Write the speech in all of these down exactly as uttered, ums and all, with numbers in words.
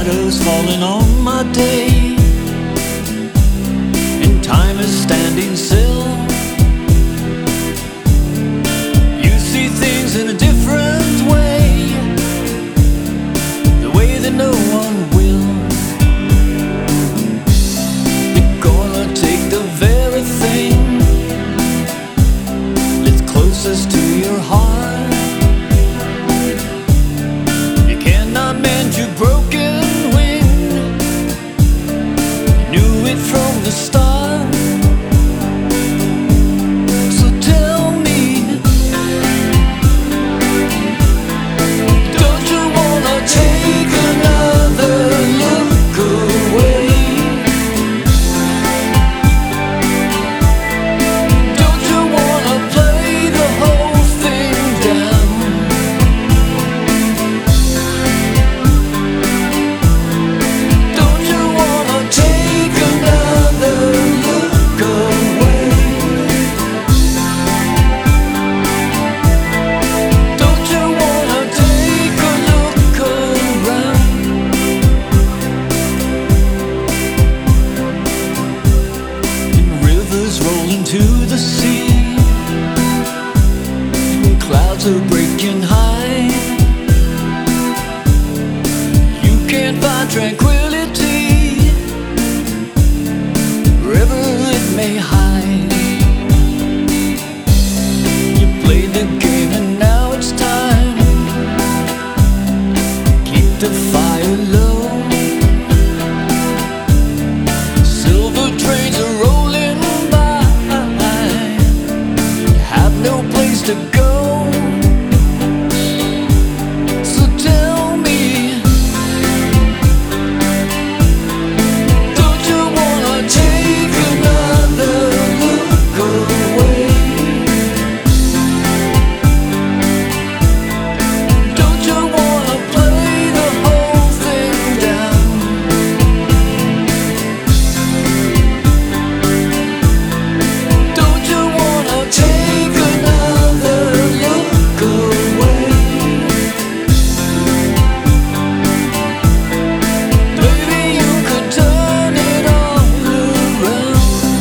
shadows falling on my day, and time is standing still. You see things in a different way, the way that no one will. You're gonna take the very thing that's closest to your heart. You cannot mend your broken wing, you knew it from the start. So tell me, don't you wanna take another look away? Don't you wanna play the whole thing down? Don't you wanna take another look away? Don't you wanna take a look around? And rivers roll into the sea, and clouds are breaking high. You can't find tranquility wherever it may hide. You played the game and now it's time. Keep the fire low. Silver trains are rolling by, you have no place to go. So tell me, don't you wanna take another look away? Don't you wanna play the whole thing down? Don't you wanna take another look away? Maybe you could turn it all around.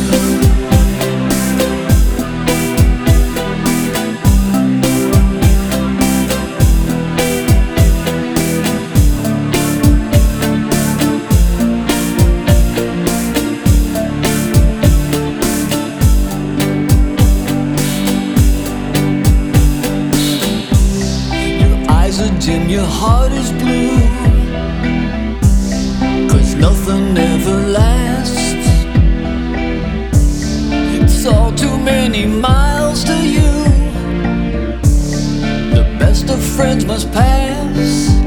Your eyes are dim, your heart is blue, 'cause nothing ever lasts. It's all too many miles to you. The best of friends must pass.